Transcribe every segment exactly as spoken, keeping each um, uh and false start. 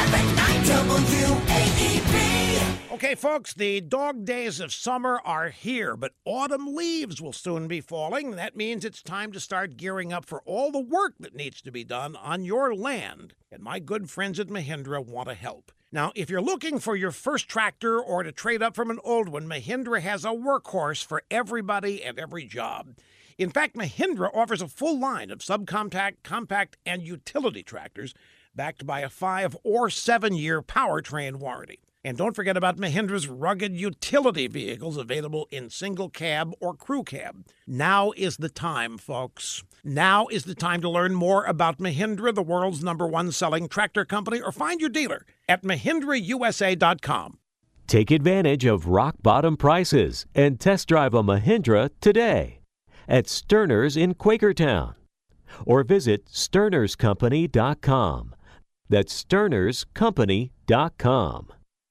seven nine W A E B. Okay, folks, the dog days of summer are here, but autumn leaves will soon be falling. That means it's time to start gearing up for all the work that needs to be done on your land. And my good friends at Mahindra want to help. Now, if you're looking for your first tractor or to trade up from an old one, Mahindra has a workhorse for everybody and every job. In fact, Mahindra offers a full line of subcompact, compact, and utility tractors backed by a five or seven-year powertrain warranty. And don't forget about Mahindra's rugged utility vehicles available in single cab or crew cab. Now is the time, folks. Now is the time to learn more about Mahindra, the world's number one selling tractor company, or find your dealer at Mahindra U S A dot com. Take advantage of rock-bottom prices and test drive a Mahindra today at Sterner's in Quakertown, or visit Sterners Company dot com. That's Sterners Company dot com.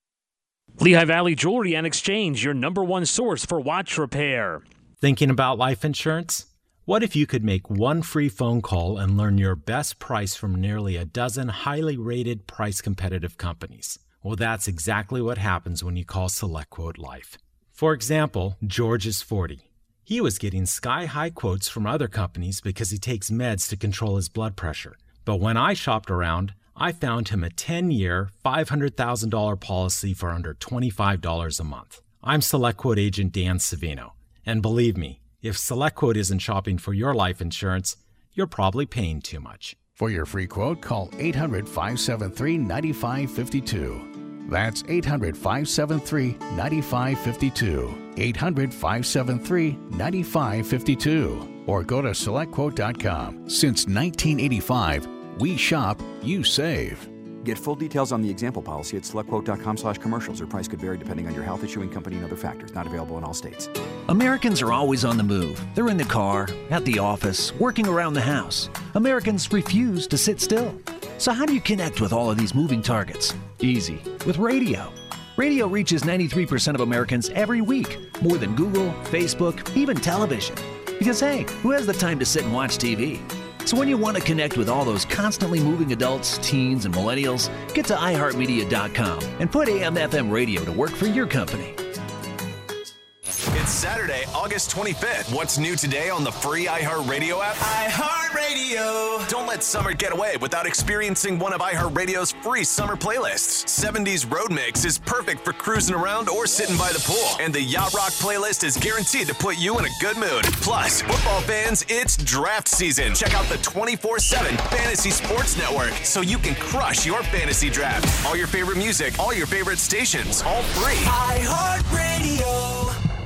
Lehigh Valley Jewelry and Exchange, your number one source for watch repair. Thinking about life insurance? What if you could make one free phone call and learn your best price from nearly a dozen highly rated, price-competitive companies? Well, that's exactly what happens when you call SelectQuote Life. For example, George is forty. He was getting sky-high quotes from other companies because he takes meds to control his blood pressure. But when I shopped around, I found him a ten-year, five hundred thousand dollars policy for under twenty-five dollars a month. I'm SelectQuote agent Dan Savino. And believe me, if SelectQuote isn't shopping for your life insurance, you're probably paying too much. For your free quote, call eight hundred, five seven three, nine five five two. That's eight hundred, five seven three, nine five five two. eight hundred, five seven three, nine five five two. Or go to select quote dot com. Since nineteen eighty-five, we shop, you save. Get full details on the example policy at selectquote dot com slash commercials. Or price could vary depending on your health, issuing company, and other factors. Not available in all states. Americans are always on the move. They're in the car, at the office, working around the house. Americans refuse to sit still. So how do you connect with all of these moving targets? Easy. With radio. Radio reaches ninety-three percent of Americans every week. More than Google, Facebook, even television. Because hey, who has the time to sit and watch T V? So when you want to connect with all those constantly moving adults, teens, and millennials, get to i heart media dot com and put A M F M radio to work for your company. It's Saturday, August twenty-fifth. What's new today on the free iHeartRadio app? iHeartRadio. Don't let summer get away without experiencing one of iHeartRadio's free summer playlists. seventies Road Mix is perfect for cruising around or sitting by the pool. And the Yacht Rock playlist is guaranteed to put you in a good mood. Plus, football fans, it's draft season. Check out the twenty-four seven Fantasy Sports Network so you can crush your fantasy draft. All your favorite music, all your favorite stations, all free. iHeartRadio.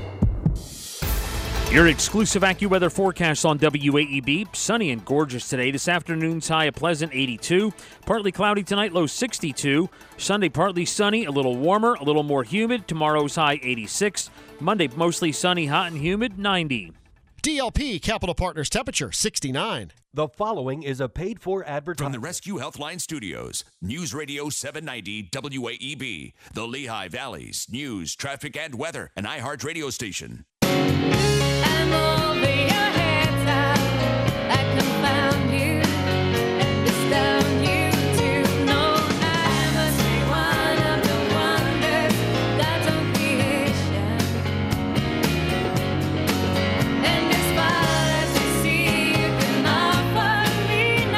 Your exclusive AccuWeather forecast on W A E B. Sunny and gorgeous today. This afternoon's high a pleasant eighty-two. Partly cloudy tonight, low sixty-two. Sunday partly sunny, a little warmer, a little more humid. Tomorrow's high eighty-six. Monday mostly sunny, hot and humid, ninety. D L P Capital Partners temperature, sixty-nine. The following is a paid-for advertisement. From the Rescue Healthline Studios, News Radio seven ninety W A E B, the Lehigh Valley's news, traffic, and weather, an iHeart radio station. I'm over your head top. I confound you and astound you to know I must be one of the wonders God's own creation. And as far as we see, you can offer me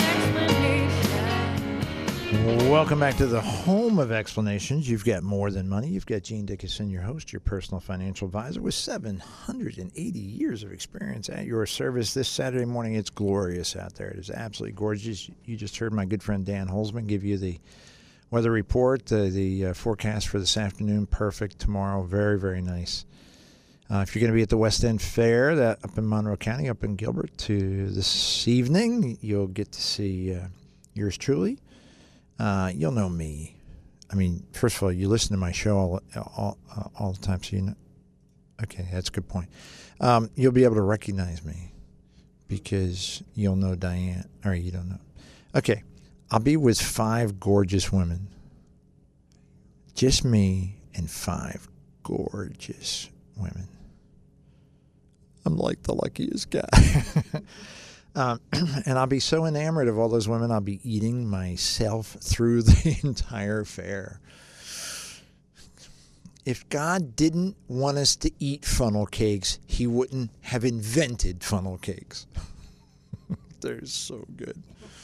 no explanation. Welcome back to the home of explanations. You've got more than money. You've got Gene Dickinson, your host, your personal financial advisor, with seven hundred eighty years of experience at your service. This Saturday morning, it's glorious out there. It is absolutely gorgeous. You just heard my good friend Dan Holzman give you the weather report, uh, the uh, forecast for this afternoon. Perfect. Tomorrow, very, very nice. Uh, if you're going to be at the West End Fair, that up in Monroe County, up in Gilbert, to this evening, you'll get to see uh, yours truly. Uh, you'll know me. I mean, first of all, you listen to my show all all, uh, all the time, so you know. Okay, that's a good point. Um, you'll be able to recognize me because you'll know Diane. Or you don't know. Okay, I'll be with five gorgeous women. Just me and five gorgeous women. I'm like the luckiest guy. Um, and I'll be so enamored of all those women, I'll be eating myself through the entire fair. If God didn't want us to eat funnel cakes, he wouldn't have invented funnel cakes. They're so good.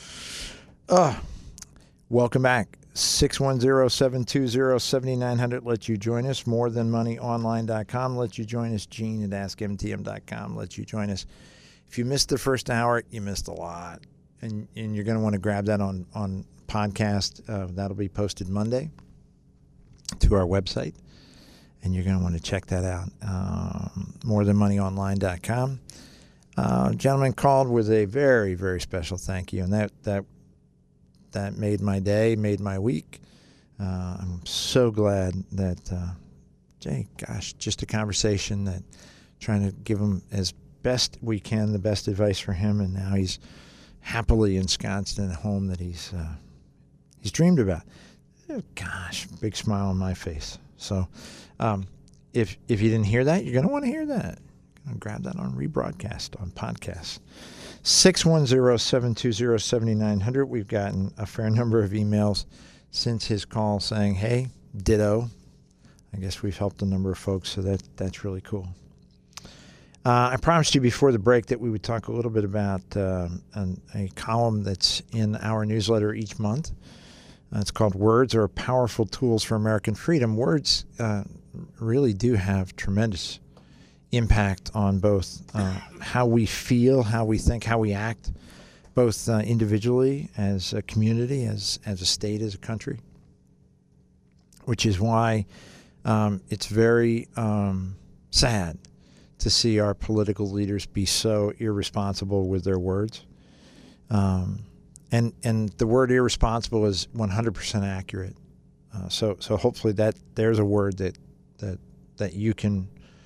Uh, welcome back. six one zero, seven two zero, seven nine zero zero lets you join us. more than money online dot com lets you join us. Gene at ask m t m dot com lets you join us. If you missed the first hour, you missed a lot. And and you're going to want to grab that on, on podcast. Uh, that'll be posted Monday to our website. And you're going to want to check that out. Um, more than money online dot com. Uh, gentleman called with a very, very special thank you. And that that that made my day, made my week. Uh, I'm so glad that, uh, Jay, gosh, just a conversation that trying to give him as best we can, the best advice for him. And now he's happily ensconced in a home that he's uh, he's dreamed about. Oh, gosh, big smile on my face. So um, if if you didn't hear that, you're going to want to hear that. You're going to grab that on rebroadcast, on podcast. six one zero, seven two zero, seven nine zero zero. We've gotten a fair number of emails since his call saying, hey, ditto. I guess we've helped a number of folks, so that that's really cool. Uh, I promised you before the break that we would talk a little bit about uh, an, a column that's in our newsletter each month. Uh, it's called Words Are Powerful Tools for American Freedom. Words uh, really do have tremendous impact on both uh, how we feel, how we think, how we act, both uh, individually, as a community, as, as a state, as a country, which is why um, it's very um, sad to see our political leaders be so irresponsible with their words. Um, and and the word irresponsible is one hundred percent accurate. Uh, so so hopefully that there's a word that that that you can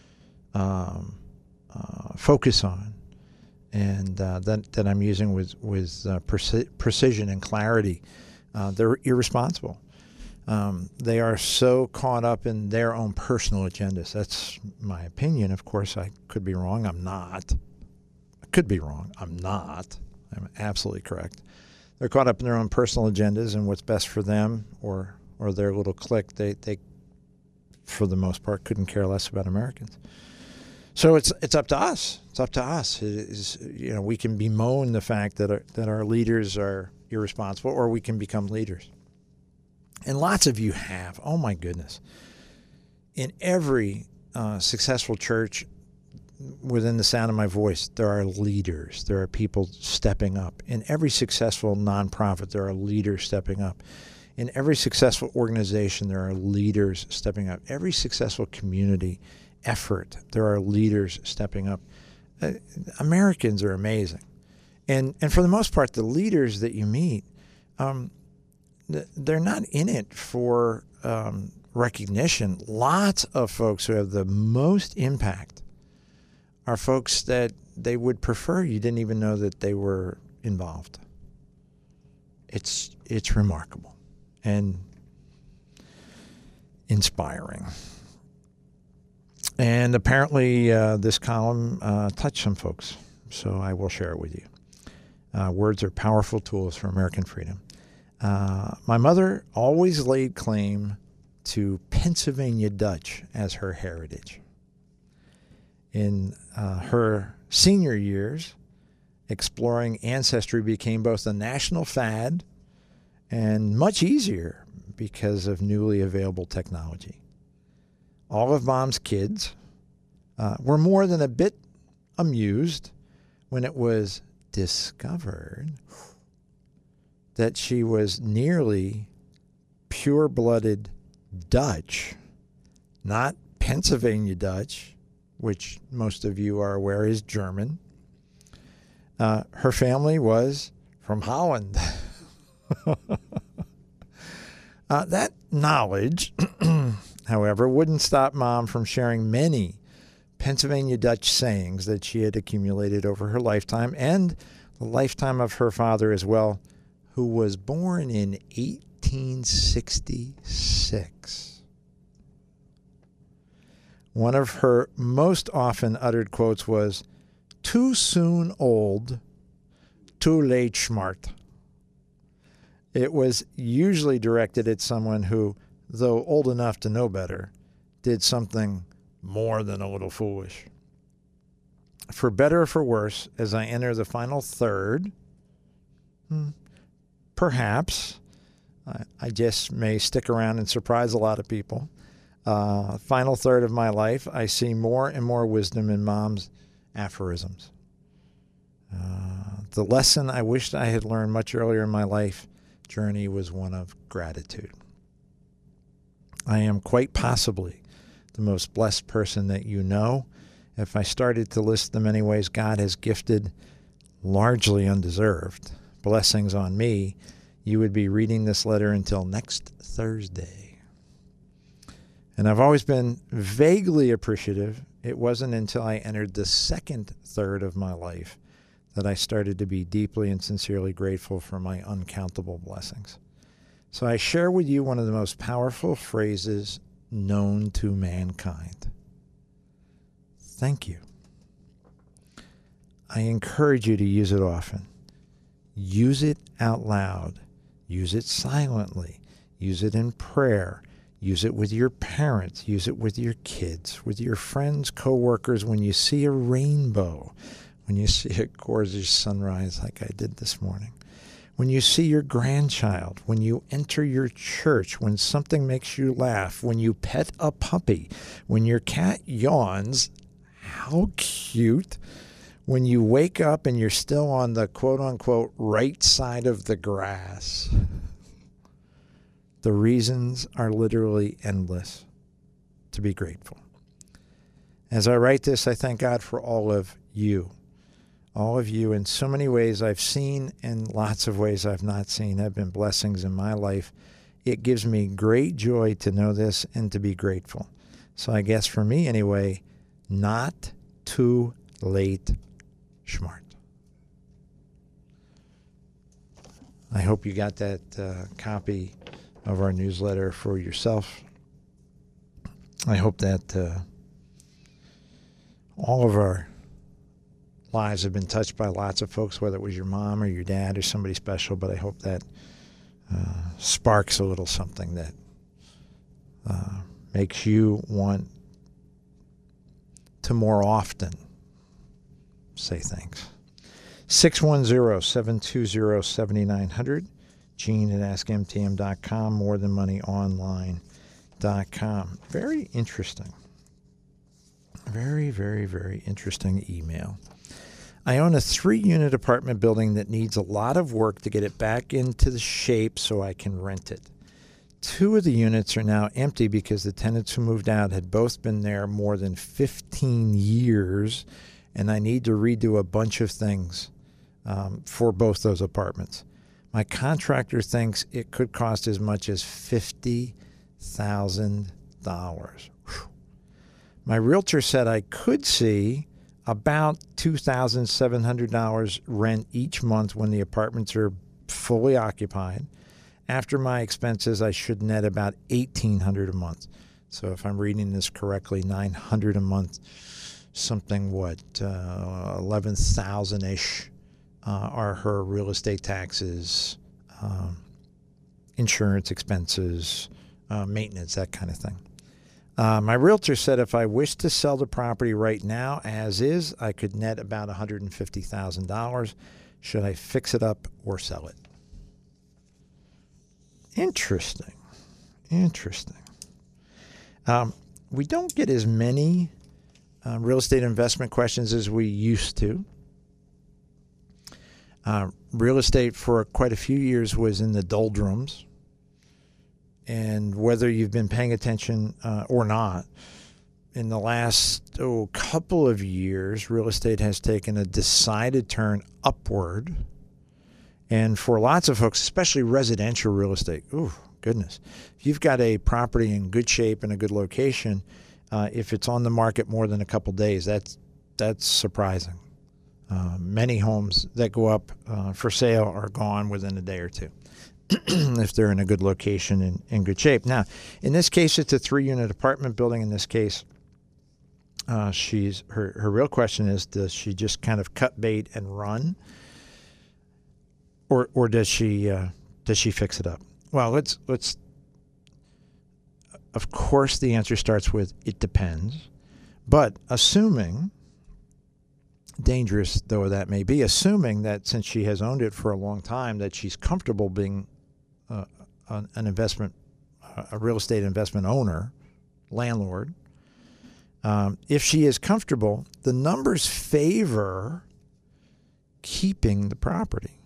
um, uh, focus on, and uh, that that I'm using with with uh, preci- precision and clarity. Uh, they're irresponsible. Um, they are so caught up in their own personal agendas. That's my opinion. Of course, I could be wrong. I'm not. I could be wrong. I'm not. I'm absolutely correct. They're caught up in their own personal agendas and what's best for them or or their little clique. They, they for the most part, couldn't care less about Americans. So it's it's up to us. It's up to us. It is, you know, we can bemoan the fact that our, that our leaders are irresponsible, or we can become leaders. And lots of you have. Oh, my goodness. In every uh, successful church within the sound of my voice, there are leaders. There are people stepping up. In every successful nonprofit, there are leaders stepping up. In every successful organization, there are leaders stepping up. Every successful community effort, there are leaders stepping up. Uh, Americans are amazing. And, and for the most part, the leaders that you meet, um, they're not in it for um, recognition. Lots of folks who have the most impact are folks that they would prefer you didn't even know that they were involved. It's it's remarkable and inspiring. And apparently uh, this column uh, touched some folks, so I will share it with you. Uh, words are powerful tools for American freedom. Uh, my mother always laid claim to Pennsylvania Dutch as her heritage. In uh, her senior years, exploring ancestry became both a national fad and much easier because of newly available technology. All of Mom's kids uh, were more than a bit amused when it was discovered that she was nearly pure-blooded Dutch, not Pennsylvania Dutch, which most of you are aware is German. Uh, her family was from Holland. uh, that knowledge, however, wouldn't stop Mom from sharing many Pennsylvania Dutch sayings that she had accumulated over her lifetime and the lifetime of her father as well, who was born in eighteen sixty-six. One of her most often uttered quotes was, "Too soon old too late, Schmart. It was usually directed at someone who, though old enough to know better, did something more than a little foolish. For better or for worse, as I enter the final third, hmm, perhaps, I, I just may stick around and surprise a lot of people. Uh, final third of my life, I see more and more wisdom in Mom's aphorisms. Uh, the lesson I wished I had learned much earlier in my life journey was one of gratitude. I am quite possibly the most blessed person that you know. If I started to list the many ways God has gifted, largely undeserved, blessings on me, you would be reading this letter until next Thursday. And I've always been vaguely appreciative. It wasn't until I entered the second third of my life that I started to be deeply and sincerely grateful for my uncountable blessings. So I share with you one of the most powerful phrases known to mankind. Thank you. I encourage you to use it often. Use it out loud. Use it silently. Use it in prayer. Use it with your parents. Use it with your kids, with your friends, coworkers, when you see a rainbow, when you see a gorgeous sunrise like I did this morning, when you see your grandchild, when you enter your church, when something makes you laugh, when you pet a puppy, when your cat yawns. How cute. When you wake up and you're still on the quote-unquote right side of the grass. The reasons are literally endless to be grateful. As I write this, I thank God for all of you. All of you, in so many ways I've seen and lots of ways I've not seen, have been blessings in my life. It gives me great joy to know this and to be grateful. So I guess for me anyway, not too late, Schmart. I hope you got that uh, copy of our newsletter for yourself. I hope that uh, all of our lives have been touched by lots of folks, whether it was your mom or your dad or somebody special, but I hope that uh, sparks a little something that uh, makes you want to more often say thanks. six one zero, seven two zero, seven nine zero zero, Gene at ask M T M dot com, more than money online dot com. Very interesting. Very, very, very interesting email. I own a three-unit apartment building that needs a lot of work to get it back into the shape so I can rent it. Two of the units are now empty because the tenants who moved out had both been there more than fifteen years, and I need to redo a bunch of things um, for both those apartments. My contractor thinks it could cost as much as fifty thousand dollars. My realtor said I could see about two thousand seven hundred dollars rent each month when the apartments are fully occupied. After my expenses, I should net about eighteen hundred dollars a month. So if I'm reading this correctly, nine hundred dollars a month, something, what, uh, eleven thousand dollars-ish uh, are her real estate taxes, um, insurance expenses, uh, maintenance, that kind of thing. Uh, my realtor said if I wish to sell the property right now as is, I could net about one hundred fifty thousand dollars. Should I fix it up or sell it? Interesting. Interesting. Um, we don't get as many uh, real estate investment questions as we used to. Uh, real estate for quite a few years was in the doldrums. And whether you've been paying attention uh, or not, in the last oh, couple of years, real estate has taken a decided turn upward. And for lots of folks, especially residential real estate, ooh, goodness. If you've got a property in good shape and a good location, uh, if it's on the market more than a couple days, that's that's surprising. Uh, many homes that go up uh, for sale are gone within a day or two if they're in a good location and in good shape. Now, in this case, it's a three-unit apartment building. In this case, uh, she's her, her real question is, does she just kind of cut bait and run? or or does she uh, does she fix it up? Well, let's let's. Of course, the answer starts with it depends, but assuming, dangerous though that may be, assuming that since she has owned it for a long time, that she's comfortable being uh, an, an investment, a real estate investment owner, landlord. Um, if she is comfortable, the numbers favor keeping the property.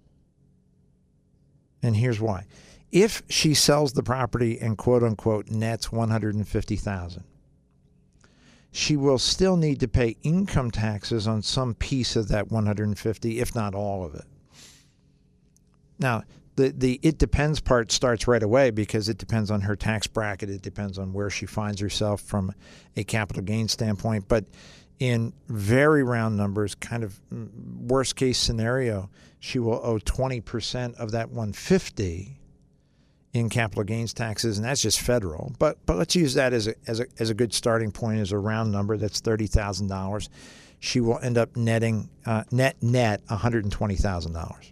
And here's why. If she sells the property and quote unquote nets one hundred fifty thousand dollars, she will still need to pay income taxes on some piece of that one hundred fifty, if not all of it. Now, the, the it depends part starts right away because it depends on her tax bracket. It depends on where she finds herself from a capital gain standpoint. But in very round numbers, kind of worst case scenario, she will owe twenty percent of that one hundred fifty in capital gains taxes, and that's just federal. But but let's use that as a as a as a good starting point, as a round number. That's thirty thousand dollars. She will end up netting uh, net net one hundred twenty thousand dollars.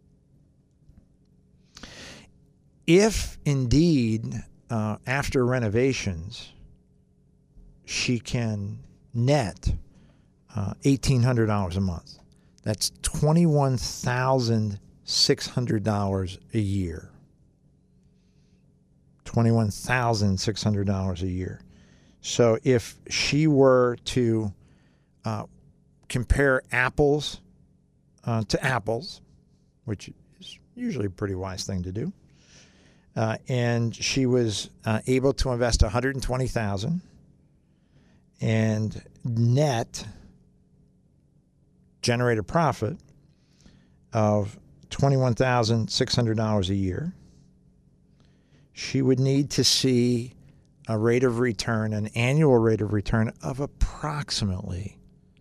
If indeed uh, after renovations she can net uh, eighteen hundred dollars a month, that's twenty-one thousand six hundred dollars a year. twenty-one thousand six hundred dollars a year. So if she were to uh, compare apples uh, to apples, which is usually a pretty wise thing to do, uh, and she was uh, able to invest one hundred twenty thousand dollars and net generate a profit of twenty-one thousand six hundred dollars a year, she would need to see a rate of return, an annual rate of return of approximately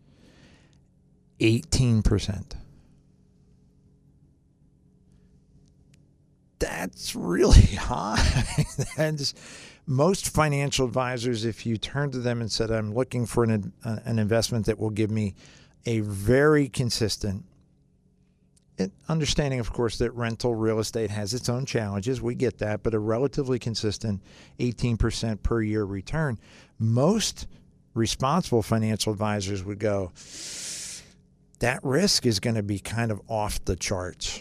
eighteen percent. That's really high. That's, most financial advisors, if you turn to them and said, I'm looking for an, an investment that will give me a very consistent, It, understanding, of course, that rental real estate has its own challenges. We get that, but a relatively consistent eighteen percent per year return. Most responsible financial advisors would go, that risk is going to be kind of off the charts.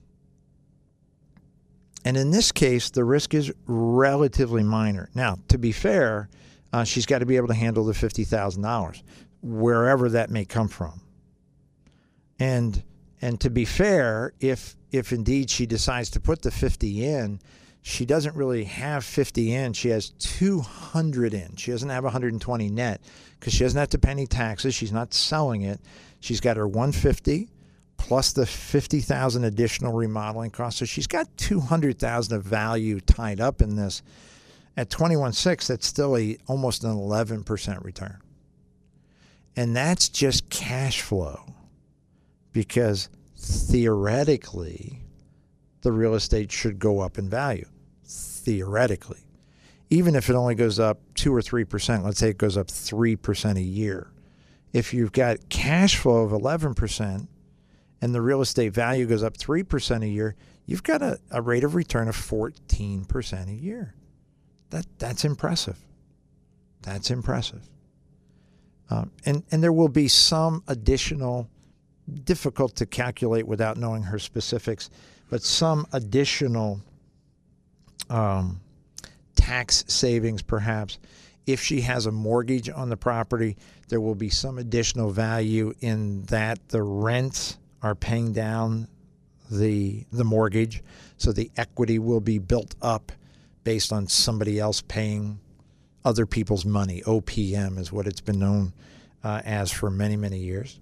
And in this case, the risk is relatively minor. Now, to be fair, uh, she's got to be able to handle the fifty thousand dollars, wherever that may come from. And And to be fair, if if indeed she decides to put the fifty in, she doesn't really have fifty in. She has two hundred in. She doesn't have one hundred twenty net because she doesn't have to pay any taxes. She's not selling it. She's got her one hundred fifty plus the fifty thousand additional remodeling costs. So she's got two hundred thousand of value tied up in this. At twenty-one six, that's still a almost an eleven percent return. And that's just cash flow. Because theoretically, the real estate should go up in value. Theoretically. Even if it only goes up two or three percent, let's say it goes up three percent a year. If you've got cash flow of eleven percent and the real estate value goes up three percent a year, you've got a, a rate of return of fourteen percent a year. That That's impressive. That's impressive. Um, and, and there will be some additional, difficult to calculate without knowing her specifics, but some additional um, tax savings perhaps. If she has a mortgage on the property, there will be some additional value in that the rents are paying down the the mortgage, so the equity will be built up based on somebody else paying other people's money. O P M is what it's been known uh, as for many, many years.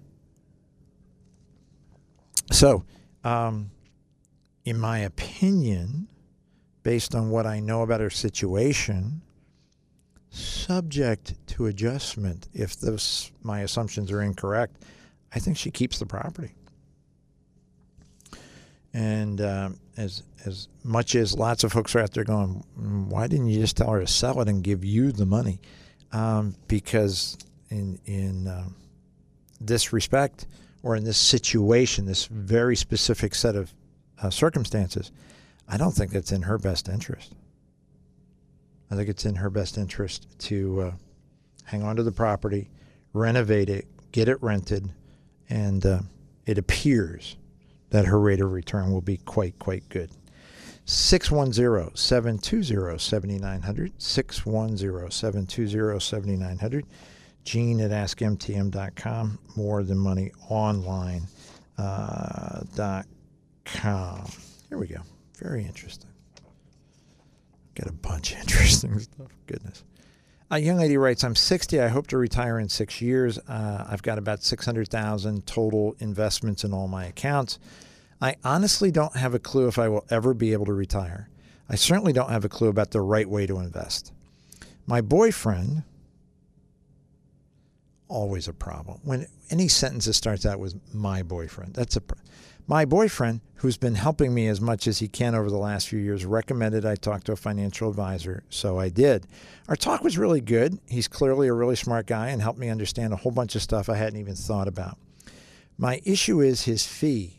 So, um, in my opinion, based on what I know about her situation, subject to adjustment, if those my assumptions are incorrect, I think she keeps the property. And um, as as much as lots of folks are out there going, why didn't you just tell her to sell it and give you the money? Um, because in in um, this respect, or in this situation, this very specific set of uh, circumstances, I don't think it's in her best interest. I think it's in her best interest to uh, hang on to the property, renovate it, get it rented, and uh, it appears that her rate of return will be quite, quite good. six one zero, seven two zero, seven nine zero zero, six one zero, seven two zero, seven nine zero zero. Gene at ask M T M dot com, more than money online uh, dot com. Here we go. Very interesting. Got a bunch of interesting stuff. Goodness. A young lady writes, I'm sixty. I hope to retire in six years. Uh, I've got about six hundred thousand dollars total investments in all my accounts. I honestly don't have a clue if I will ever be able to retire. I certainly don't have a clue about the right way to invest. My boyfriend, always a problem. When any sentence that starts out with my boyfriend, that's a problem. My boyfriend, who's been helping me as much as he can over the last few years, recommended I talk to a financial advisor, so I did. Our talk was really good. He's clearly a really smart guy and helped me understand a whole bunch of stuff I hadn't even thought about. My issue is his fee.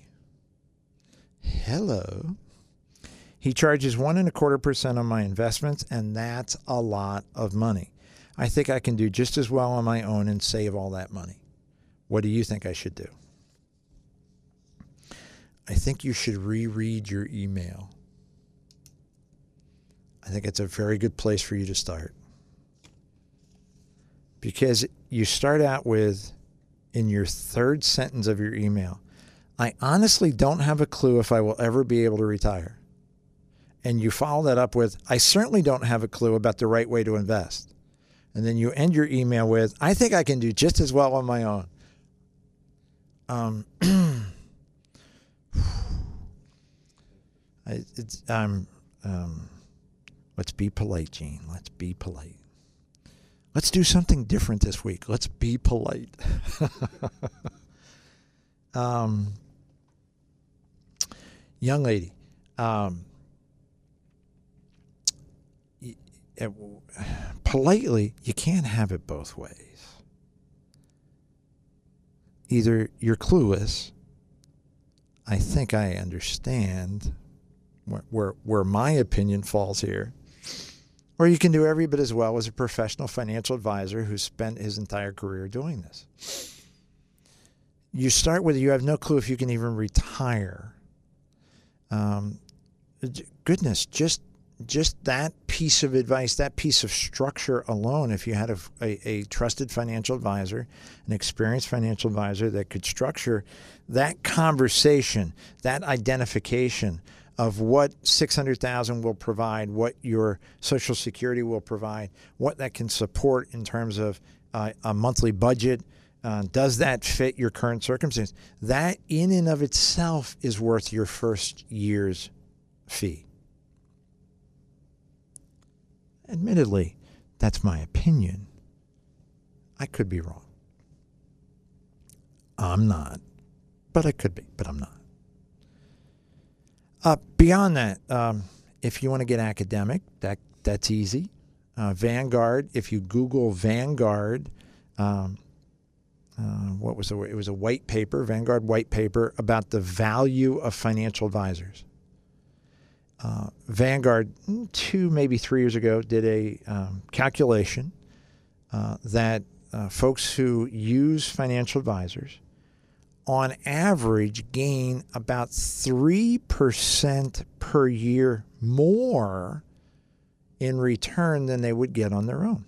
Hello. He charges one and a quarter percent on my investments, and that's a lot of money. I think I can do just as well on my own and save all that money. What do you think I should do? I think you should reread your email. I think it's a very good place for you to start. Because you start out with, in your third sentence of your email, I honestly don't have a clue if I will ever be able to retire. And you follow that up with, I certainly don't have a clue about the right way to invest. And then you end your email with, I think I can do just as well on my own. Um, I, it's, um, um, let's be polite, Gene. Let's be polite. Let's do something different this week. Let's be polite. um, young lady, um, y- uh, politely, you can't have it both ways. Either you're clueless, I think I understand where, where, where my opinion falls here, or you can do every bit as well as a professional financial advisor who's spent his entire career doing this. You start with you have no clue if you can even retire. Um, goodness, just just that piece of advice, that piece of structure alone, if you had a, a, a trusted financial advisor, an experienced financial advisor that could structure that conversation, that identification of what six hundred thousand dollars will provide, what your Social Security will provide, what that can support in terms of uh, a monthly budget, uh, does that fit your current circumstance? That in and of itself is worth your first year's fee. Admittedly, that's my opinion. I could be wrong. I'm not, but I could be, but I'm not. Uh, beyond that, um, if you want to get academic, that that's easy. Uh, Vanguard, if you Google Vanguard, um, uh, what was the it was a white paper, Vanguard white paper about the value of financial advisors. Uh, Vanguard, two, maybe three years ago, did a um, calculation uh, that uh, folks who use financial advisors on average gain about three percent per year more in return than they would get on their own.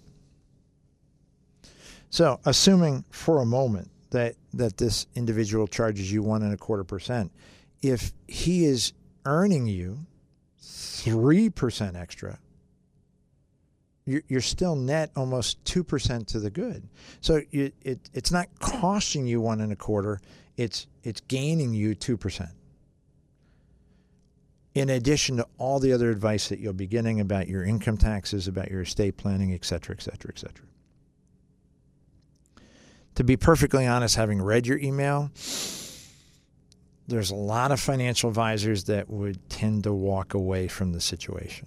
So assuming for a moment that, that this individual charges you one and a quarter percent, if he is earning you three percent extra, you're, you're still net almost two percent to the good. So it, it it's not costing you one and a quarter, it's it's gaining you two percent. In addition to all the other advice that you'll be getting about your income taxes, about your estate planning, et cetera, et cetera, et cetera. To be perfectly honest, having read your email, there's a lot of financial advisors that would tend to walk away from the situation.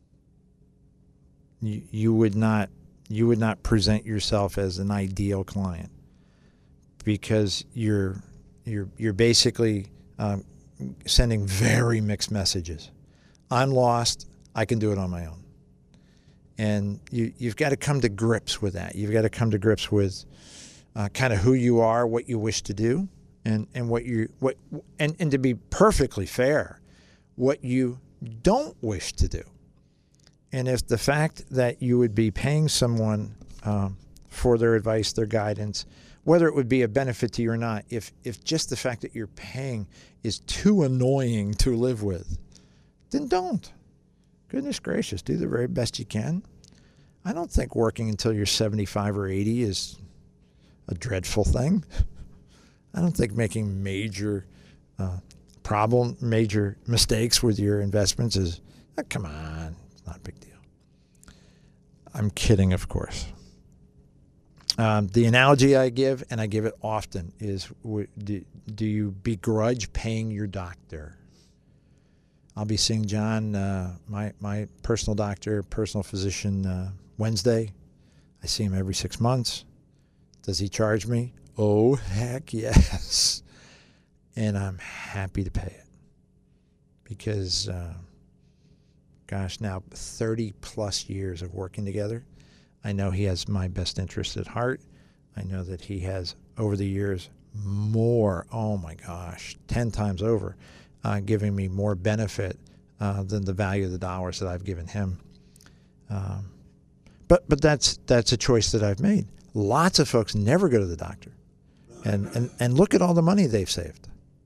You, you would not you would not present yourself as an ideal client because you're you're you're basically um, sending very mixed messages. I'm lost. I can do it on my own. And you, you've got to come to grips with that. You've got to come to grips with uh, kind of who you are, what you wish to do, and, and what you what and, and to be perfectly fair, what you don't wish to do. And if the fact that you would be paying someone um, for their advice, their guidance, whether it would be a benefit to you or not, if if just the fact that you're paying is too annoying to live with, then don't. Goodness gracious, do the very best you can. I don't think working until you're seventy-five or eighty is a dreadful thing. I don't think making major uh, problem, major mistakes with your investments is, oh, come on, it's not a big deal. I'm kidding, of course. Um, the analogy I give, and I give it often, is w- do, do you begrudge paying your doctor? I'll be seeing John, uh, my, my personal doctor, personal physician, uh, Wednesday. I see him every six months. Does he charge me? Oh, heck yes. And I'm happy to pay it. Because, uh, gosh, now thirty plus years of working together, I know he has my best interest at heart. I know that he has, over the years, more, oh my gosh, ten times over, uh, giving me more benefit uh, than the value of the dollars that I've given him. Um, but but that's that's a choice that I've made. Lots of folks never go to the doctor. And, and, and look at all the money they've saved.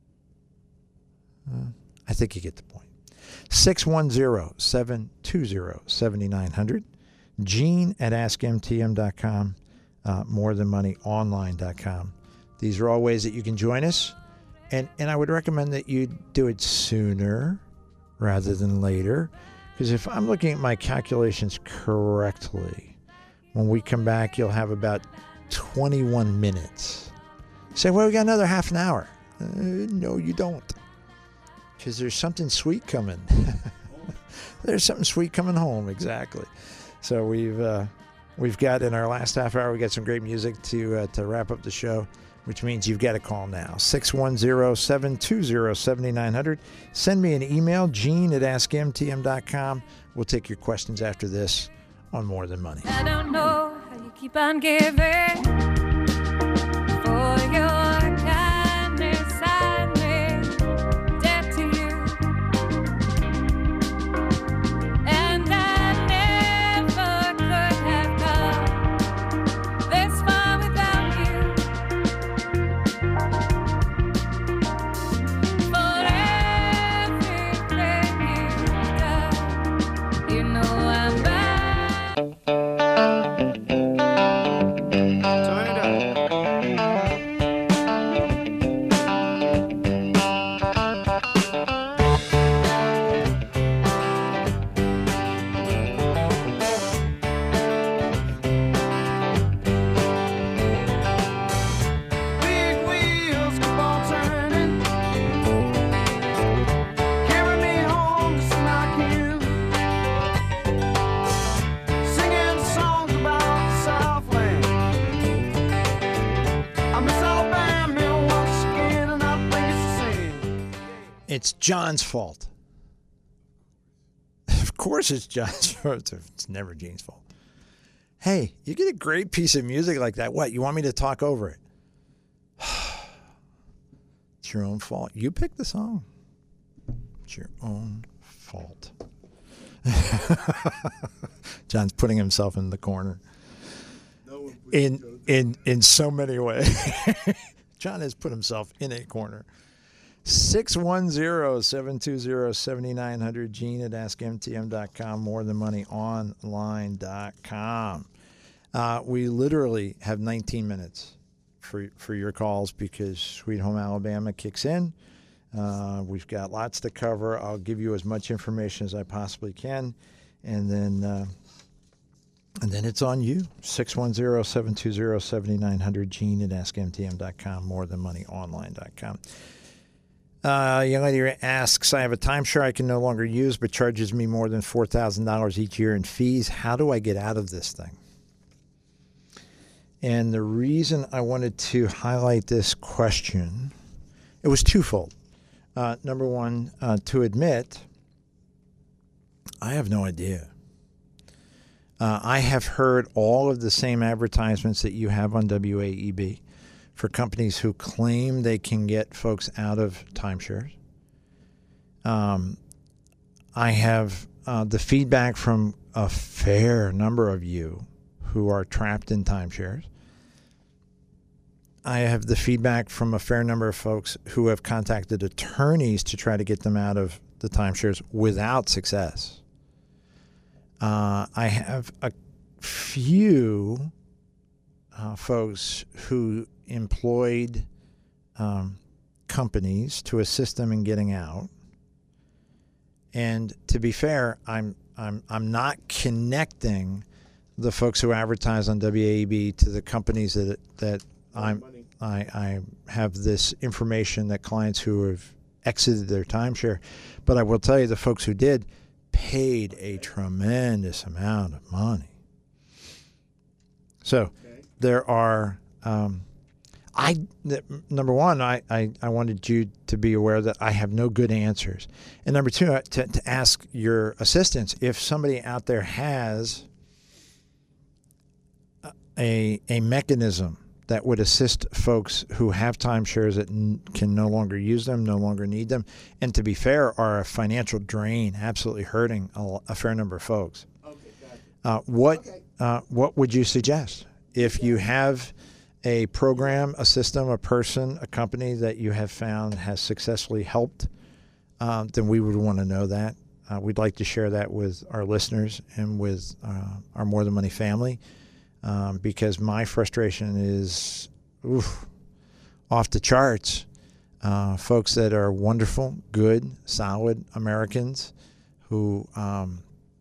Uh, I think you get the point. six one zero, seven two zero, seven nine zero zero. Gene at ask M T M dot com, uh, more than money online dot com. These are all ways that you can join us. And, and I would recommend that you do it sooner rather than later. Because if I'm looking at my calculations correctly, when we come back, you'll have about twenty-one minutes. You say, well, we got another half an hour. Uh, no, you don't. Because there's something sweet coming. There's something sweet coming home, exactly. So we've uh, we've got, in our last half hour, we got some great music to uh, to wrap up the show, which means you've got to call now. six one zero, seven two zero, seven nine zero zero. Send me an email, Gene at ask M T M dot com. We'll take your questions after this on More Than Money. I don't know how you keep on giving for your kindness. I made debt to you, and I never could have come this far without you. For everything you've done, you know I'm back. Turn it up. Big wheels keep on turning, carry me home just like you, singing songs about the Southland. I miss Alabama once again, and I think it's the same. It's John's fault. Of course it's John's fault. It's never Gene's fault. Hey, you get a great piece of music like that. What, you want me to talk over it? It's your own fault. You picked the song. It's your own fault. John's putting himself in the corner. In in in so many ways. John has put himself in a corner. six one zero, seven two zero, seven nine zero zero, Gene at ask M T M dot com, more than money online dot com. Uh, we literally have nineteen minutes for for your calls because Sweet Home Alabama kicks in. Uh, we've got lots to cover. I'll give you as much information as I possibly can, and then uh, and then it's on you. six one zero, seven two zero, seven nine zero zero, Gene at ask M T M dot com, more than money online dot com. Uh, a young lady asks, I have a timeshare I can no longer use, but charges me more than four thousand dollars each year in fees. How do I get out of this thing? And the reason I wanted to highlight this question, it was twofold. Uh, number one, uh, to admit, I have no idea. Uh, I have heard all of the same advertisements that you have on W A E B for companies who claim they can get folks out of timeshares. Um, I have uh, the feedback from a fair number of you who are trapped in timeshares. I have the feedback from a fair number of folks who have contacted attorneys to try to get them out of the timeshares without success. Uh, I have a few uh, folks who employed um, companies to assist them in getting out. And to be fair, I'm I'm I'm not connecting the folks who advertise on W A E B to the companies that that I'm I, I have this information that clients who have exited their timeshare. But I will tell you, the folks who did paid a tremendous amount of money. So there are, um, I number one, I, I, I wanted you to be aware that I have no good answers. And number two, uh, to, to ask your assistance, if somebody out there has a, a mechanism that would assist folks who have timeshares that n- can no longer use them, no longer need them, and to be fair, are a financial drain, absolutely hurting a, a fair number of folks. Okay, gotcha. uh, what okay. uh, what would you suggest if you have a program, a system, a person, a company that you have found has successfully helped? Uh, then we would want to know that. Uh, we'd like to share that with our listeners and with uh, our More Than Money family. Um, because my frustration is oof, off the charts. Uh, folks that are wonderful, good, solid Americans who um,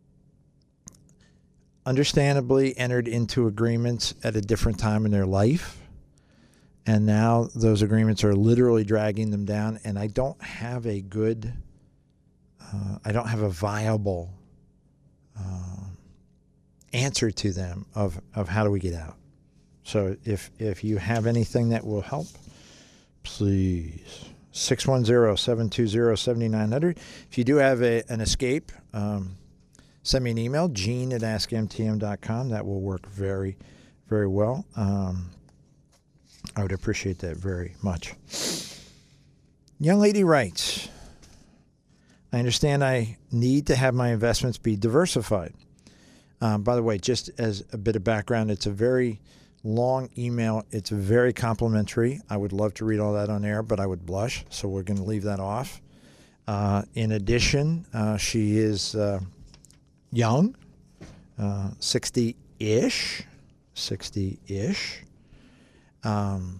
understandably entered into agreements at a different time in their life. And now those agreements are literally dragging them down. And I don't have a good, uh, I don't have a viable uh, answer to them of, of how do we get out. So if if you have anything that will help, please. six one zero, seven two zero, seven nine zero zero. If you do have a, an escape, um, send me an email, gene at ask m t m dot com. That will work very, very well. Um, I would appreciate that very much. Young lady writes, I understand I need to have my investments be diversified. Um, by the way, just as a bit of background, it's a very long email. It's very complimentary. I would love to read all that on air, but I would blush, so we're going to leave that off. Uh, in addition, uh, she is uh, young, uh, sixty-ish, sixty-ish. Um,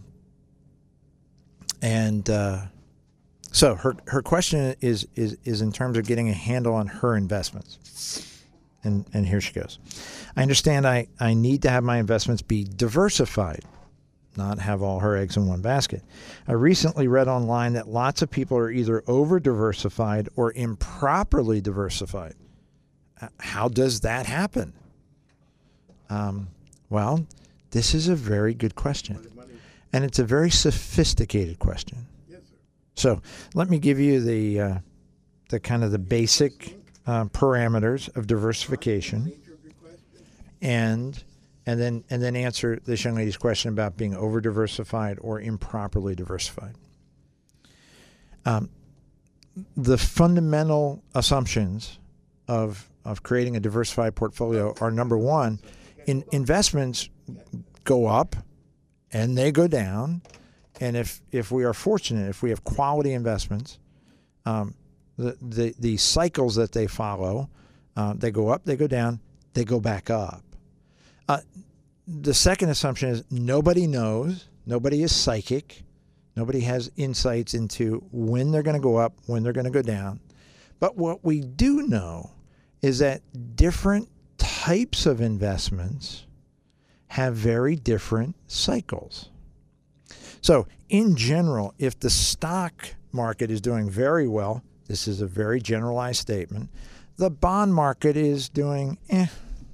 and uh, so her her question is, is, is in terms of getting a handle on her investments. And, and here she goes. I understand I, I need to have my investments be diversified, not have all her eggs in one basket. I recently read online that lots of people are either over-diversified or improperly diversified. How does that happen? Um, well, this is a very good question. And it's a very sophisticated question. So let me give you the uh, the kind of the basic Uh, parameters of diversification, and and then and then answer this young lady's question about being over diversified or improperly diversified. Um, the fundamental assumptions of of creating a diversified portfolio are, number one, in investments go up and they go down, and if if we are fortunate, if we have quality investments, um, The, the the cycles that they follow, uh, they go up, they go down, they go back up. Uh, the second assumption is nobody knows, nobody is psychic, nobody has insights into when they're going to go up, when they're going to go down. But what we do know is that different types of investments have very different cycles. So in general, if the stock market is doing very well, this is a very generalized statement, the bond market is doing eh.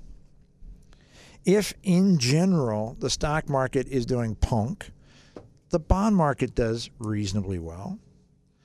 If in general the stock market is doing punk, the bond market does reasonably well.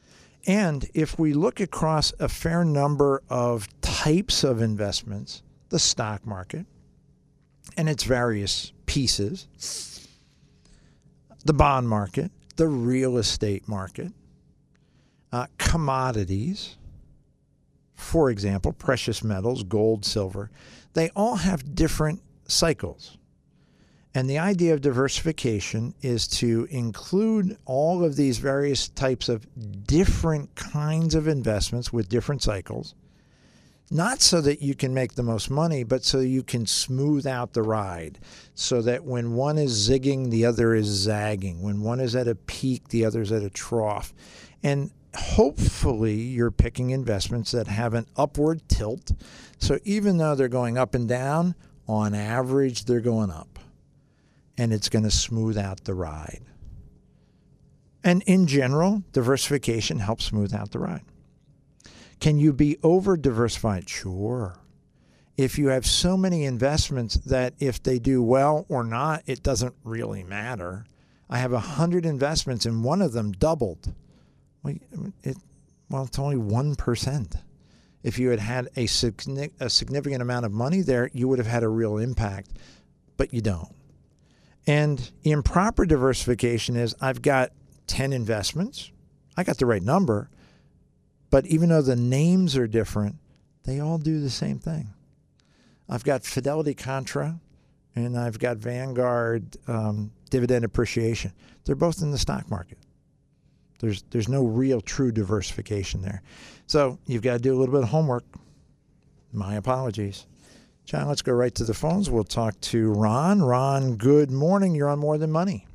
And if we look across a fair number of types of investments, the stock market and its various pieces, the bond market, the real estate market, uh, commodities, for example, precious metals, gold, silver, they all have different cycles. And the idea of diversification is to include all of these various types of different kinds of investments with different cycles, not so that you can make the most money, but so you can smooth out the ride, so that when one is zigging, the other is zagging. When one is at a peak, the other is at a trough. And hopefully you're picking investments that have an upward tilt. So even though they're going up and down, on average, they're going up. And it's going to smooth out the ride. And in general, diversification helps smooth out the ride. Can you be over-diversified? Sure. If you have so many investments that if they do well or not, it doesn't really matter. I have one hundred investments and one of them doubled. Well, it, well it's only one percent. If you had had a, a significant amount of money there, you would have had a real impact, but you don't. And improper diversification is I've got ten investments. I got the right number. But even though the names are different, they all do the same thing. I've got Fidelity Contra and I've got Vanguard um, Dividend Appreciation. They're both in the stock market. There's, there's no real true diversification there. So you've got to do a little bit of homework. My apologies. John, let's go right to the phones. We'll talk to Ron. Ron, good morning. You're on More Than Money.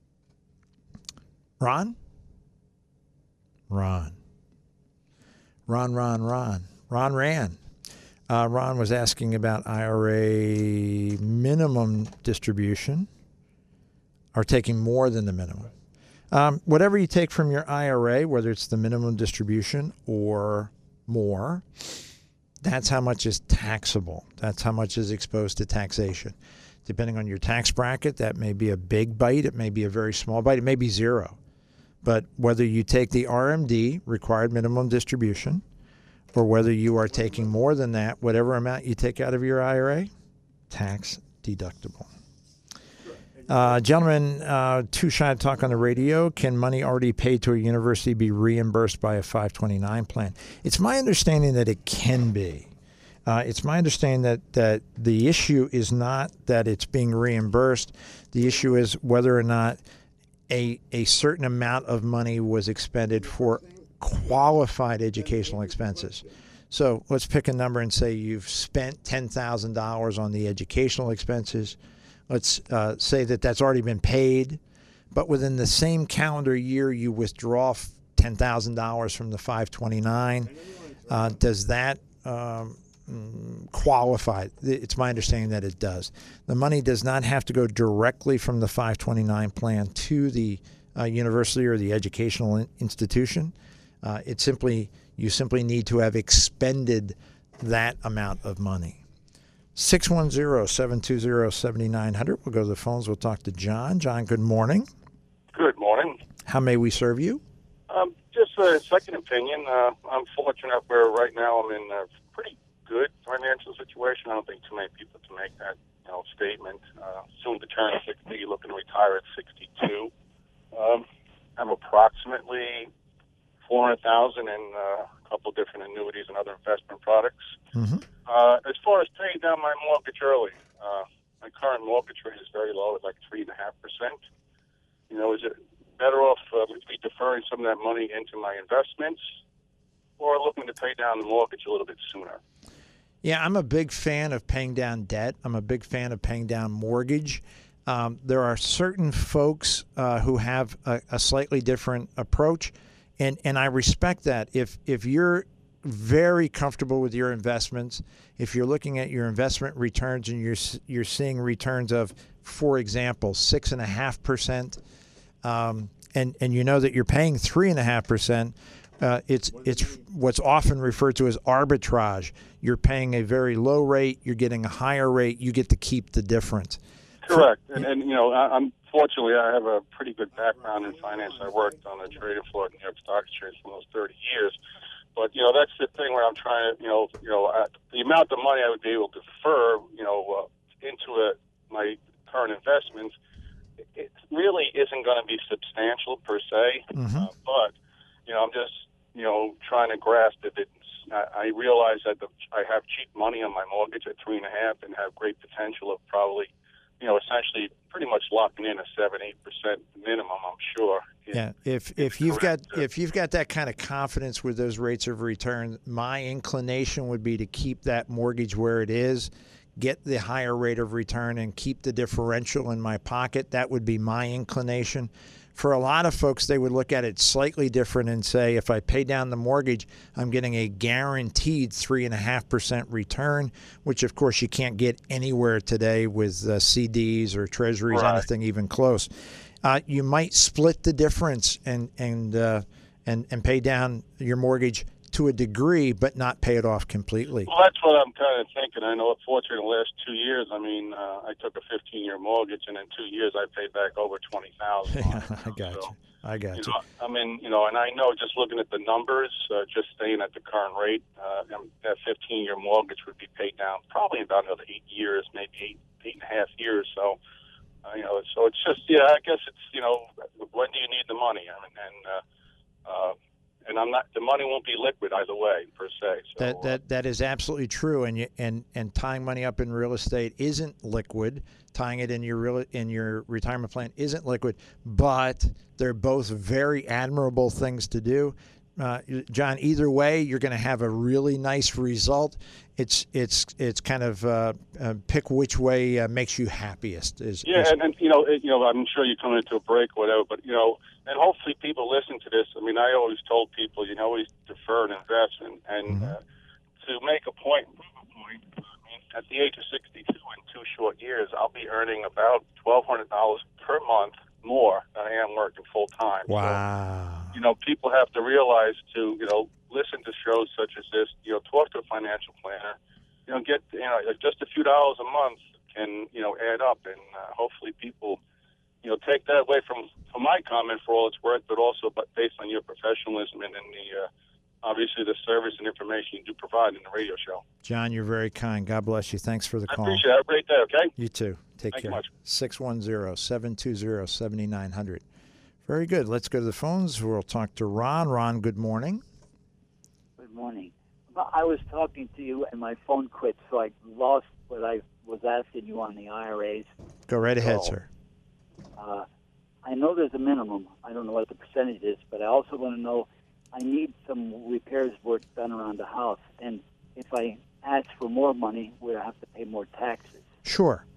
Ron? Ron. Ron, Ron, Ron. Ron ran. Uh, Ron was asking about I R A minimum distribution or taking more than the minimum. Um, whatever you take from your I R A, whether it's the minimum distribution or more, that's how much is taxable. That's how much is exposed to taxation. Depending on your tax bracket, that may be a big bite. It may be a very small bite. It may be zero. But whether you take the R M D, required minimum distribution, or whether you are taking more than that, whatever amount you take out of your I R A, tax deductible. Uh, gentlemen, uh, too shy to talk on the radio. Can money already paid to a university be reimbursed by a five twenty-nine plan? It's my understanding that it can be. Uh, it's my understanding that, that the issue is not that it's being reimbursed. The issue is whether or not a, a certain amount of money was expended for qualified educational expenses. So let's pick a number and say you've spent ten thousand dollars on the educational expenses. Let's uh, say that that's already been paid, but within the same calendar year, you withdraw ten thousand dollars from the five twenty-nine. Uh, does that um, qualify? It's my understanding that it does. The money does not have to go directly from the five twenty-nine plan to the uh, university or the educational in- institution. Uh, it simply, you simply need to have expended that amount of money. six one zero, seven two zero, seven nine zero zero. We'll go to the phones. We'll talk to John. John, good morning. Good morning. How may we serve you? Um, just a second opinion. Uh, I'm fortunate where right now I'm in a pretty good financial situation. I don't think too many people can make that you know, statement. Uh, soon to turn sixty, looking to retire at sixty-two. Um, I'm approximately four hundred thousand dollars in uh, a couple of different annuities and other investment products. Mm-hmm. Uh, as far as paying down my mortgage early, uh, my current mortgage rate is very low at like three and a half percent. You know, is it better off uh, me deferring some of that money into my investments, or looking to pay down the mortgage a little bit sooner? Yeah, I'm a big fan of paying down debt. I'm a big fan of paying down mortgage. Um, there are certain folks uh, who have a, a slightly different approach, and and I respect that. If if you're very comfortable with your investments, if you're looking at your investment returns and you're you're seeing returns of, for example, six and a half percent, um, and and you know that you're paying three and a half percent, uh, it's it's what's often referred to as arbitrage. You're paying a very low rate, you're getting a higher rate, you get to keep the difference. Correct. And, and you know, I, I'm fortunately, I have a pretty good background in finance. I worked on the trading floor at New York Stock Exchange for almost thirty years. But, you know, that's the thing where I'm trying to, you know, you know, uh, the amount of money I would be able to defer, you know, uh, into a, my current investments, it really isn't going to be substantial per se. Mm-hmm. Uh, but, you know, I'm just, you know, trying to grasp that it's, I, I realize that the, I have cheap money on my mortgage at three and a half and have great potential of probably, you know, essentially pretty much locking in a seven, eight percent minimum, I'm sure. Yeah, if if you've got if you've got that kind of confidence with those rates of return, my inclination would be to keep that mortgage where it is, get the higher rate of return, and keep the differential in my pocket. That would be my inclination. For a lot of folks, they would look at it slightly different and say, if I pay down the mortgage, I'm getting a guaranteed three and a half percent return, which of course you can't get anywhere today with uh, C Ds or treasuries, Right. anything even close. Uh, you might split the difference and and uh, and and pay down your mortgage to a degree, but not pay it off completely. Well, that's what I'm kind of thinking. I know, fortunately, the last two years, I mean, uh, I took a fifteen-year mortgage, and in two years, I paid back over twenty thousand dollars. I got so, you. I got you you. know, I mean, you know, and I know just looking at the numbers, uh, just staying at the current rate, uh, and that fifteen-year mortgage would be paid down probably in about another eight years, maybe eight, eight and a half years. So, uh, you know, so it's just, yeah, I guess it's, you know, when do you need the money? I mean, and, uh, uh, and I'm not, the money won't be liquid either way, per se. So, That that that is absolutely true, and you, and and tying money up in real estate isn't liquid. Tying it in your real in your retirement plan isn't liquid, but they're both very admirable things to do. Uh, John, either way, you're going to have a really nice result. It's it's it's kind of uh, uh, pick which way uh, makes you happiest. Is yeah, is, and, and you know, it, you know, I'm sure you're coming into a break or whatever, but you know, and hopefully people listen to this. I mean, I always told people, you know, always defer and invest, and, and uh, to make a point, prove a point. I mean, at the age of sixty-two, in two short years, I'll be earning about twelve hundred dollars per month more than I am working full time. Wow. So, you know, people have to realize to, you know, listen to shows such as this, you know, talk to a financial planner, you know, get, you know, just a few dollars a month can, you know, add up, and uh, hopefully people, you know, take that away from, from my comment for all it's worth, but also but based on your professionalism and, and the, uh, obviously the service and information you do provide in the radio show. John, you're very kind. God bless you. Thanks for the I call. appreciate it. Have a great day, okay? You too. Take Thank you care. much. six one zero, seven two zero, seven nine zero zero. Very good. Let's go to the phones. We'll talk to Ron. Ron, good morning. Good morning. Well, I was talking to you and my phone quit, so I lost what I was asking you on the I R As. Go right ahead, So, sir. Uh, I know there's a minimum. I don't know what the percentage is, but I also want to know I need some repairs work done around the house. And if I ask for more money, would I have to pay more taxes? Sure.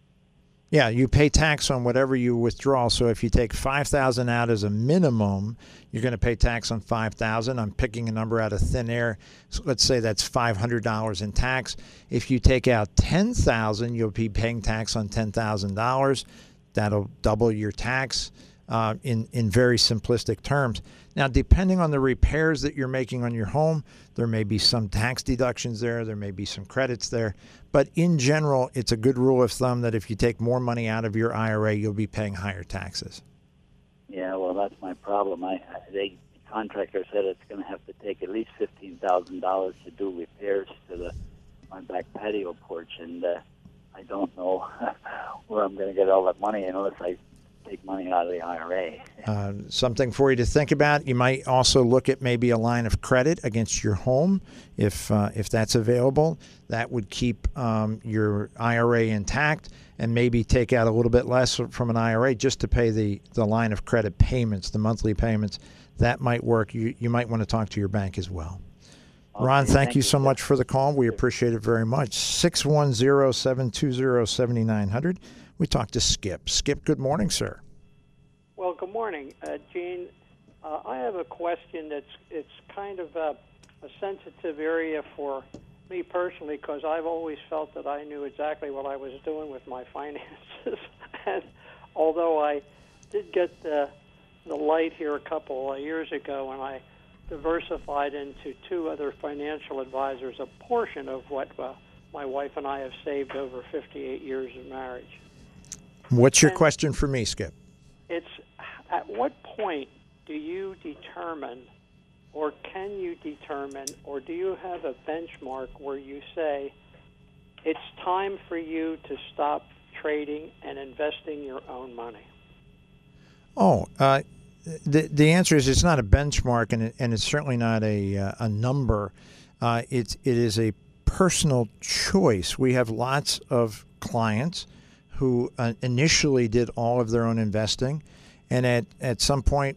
Yeah, you pay tax on whatever you withdraw. So if you take five thousand dollars out as a minimum, you're going to pay tax on five thousand dollars. I'm picking a number out of thin air. So let's say that's five hundred dollars in tax. If you take out ten thousand dollars, you'll be paying tax on ten thousand dollars. That'll double your tax uh, in, in very simplistic terms. Now, depending on the repairs that you're making on your home, there may be some tax deductions there. There may be some credits there. But in general, it's a good rule of thumb that if you take more money out of your I R A, you'll be paying higher taxes. Yeah, well, that's my problem. I, I they, the contractor said it's going to have to take at least fifteen thousand dollars to do repairs to the my back patio porch, and uh, I don't know where I'm going to get all that money unless I take money out of the I R A. Uh, something for you to think about. You might also look at maybe a line of credit against your home, if uh, if that's available. That would keep um, your I R A intact, and maybe take out a little bit less from an I R A just to pay the, the line of credit payments, the monthly payments. That might work. You you might want to talk to your bank as well. Okay, Ron, thank, thank you you, so sir. much for the call. We appreciate it very much. six one zero, seven two zero, seven nine zero zero. We talked to Skip. Skip, good morning, sir. Well, good morning, uh, Gene. Uh, I have a question that's it's kind of a, a sensitive area for me personally, because I've always felt that I knew exactly what I was doing with my finances. And although I did get the, the light here a couple of years ago, and I diversified into two other financial advisors a portion of what uh, my wife and I have saved over fifty-eight years of marriage. What's your And question for me, Skip? It's at what point do you determine, or can you determine, or do you have a benchmark where you say it's time for you to stop trading and investing your own money? Oh, uh, the the answer is it's not a benchmark, and it, and it's certainly not a uh, a number. Uh, it's it is a personal choice. We have lots of clients who uh, initially did all of their own investing, and at at some point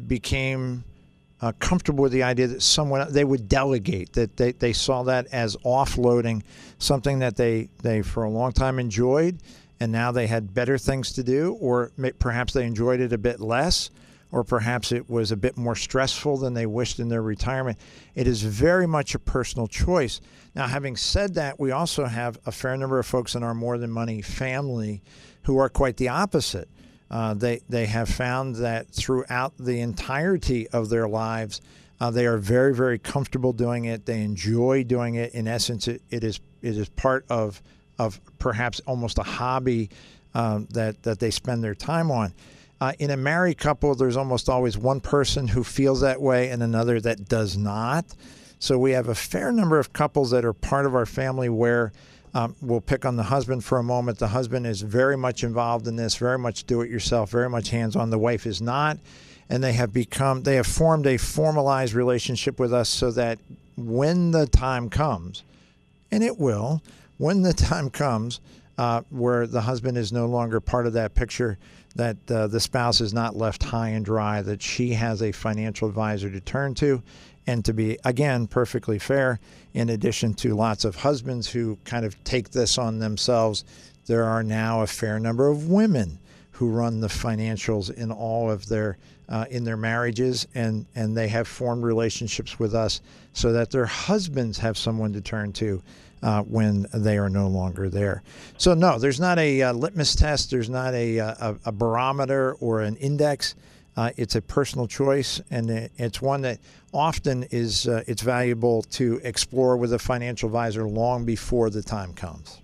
became uh, comfortable with the idea that someone they would delegate. That they, they saw that as offloading something that they they for a long time enjoyed. And now they had better things to do, or may, perhaps they enjoyed it a bit less, or perhaps it was a bit more stressful than they wished in their retirement. It is very much a personal choice. Now, having said that, we also have a fair number of folks in our More Than Money family who are quite the opposite. Uh, they, they have found that throughout the entirety of their lives, uh, they are very, very comfortable doing it. They enjoy doing it. In essence, it, it is it is part of of perhaps almost a hobby um, that, that they spend their time on. Uh, in a married couple, there's almost always one person who feels that way and another that does not. So we have a fair number of couples that are part of our family where um, we'll pick on the husband for a moment. The husband is very much involved in this, very much do-it-yourself, very much hands-on. The wife is not. And they have become, they have formed a formalized relationship with us so that when the time comes, and it will, when the time comes uh, where the husband is no longer part of that picture, that uh, the spouse is not left high and dry, that she has a financial advisor to turn to. And to be, again, perfectly fair, in addition to lots of husbands who kind of take this on themselves, there are now a fair number of women who run the financials in all of their uh, in their marriages, and, and they have formed relationships with us so that their husbands have someone to turn to Uh, when they are no longer there. So no, there's not a uh, litmus test. There's not a, a, a barometer or an index. Uh, it's a personal choice, and it's one that often is uh, it's valuable to explore with a financial advisor long before the time comes.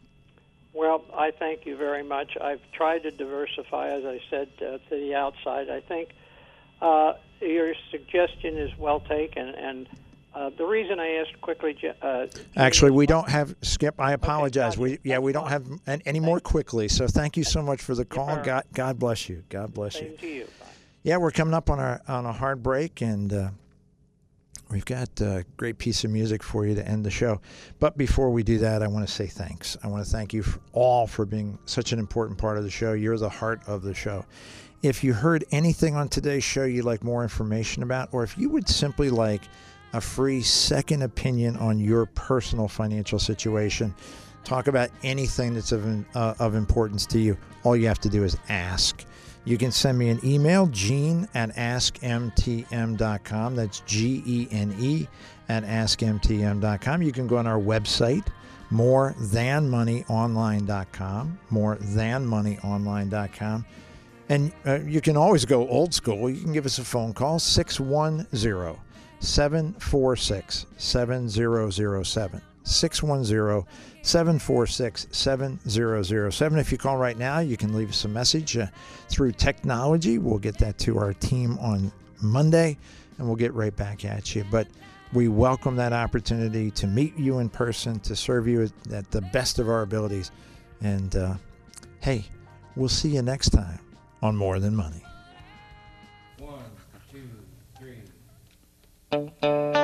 Well, I thank you very much. I've tried to diversify, as I said, uh, to the outside. I think uh, your suggestion is well taken, and Uh, the reason I asked quickly, uh, actually, we don't have Skip. I apologize. Okay, we yeah, we don't have any more quickly. So thank you so much for the call. God, God bless you. God bless you. Same to you. Bye. Yeah, we're coming up on our on a hard break, and uh, we've got a great piece of music for you to end the show. But before we do that, I want to say thanks. I want to thank you for all for being such an important part of the show. You're the heart of the show. If you heard anything on today's show you'd like more information about, or if you would simply like a free second opinion on your personal financial situation, talk about anything that's of, uh, of importance to you, all you have to do is ask. You can send me an email, Gene at ask m t m dot com. That's G E N E at ask m t m dot com. You can go on our website, more than money online dot com, more than money online dot com. And uh, you can always go old school. You can give us a phone call, six one zero, seven four six, seven zero zero seven. six one zero, seven four six, seven zero zero seven. If you call right now, you can leave us a message uh, through technology. We'll get that to our team on Monday, and we'll get right back at you. But we welcome that opportunity to meet you in person, to serve you at, at the best of our abilities. And, uh, hey, we'll see you next time on More Than Money. One, two, three.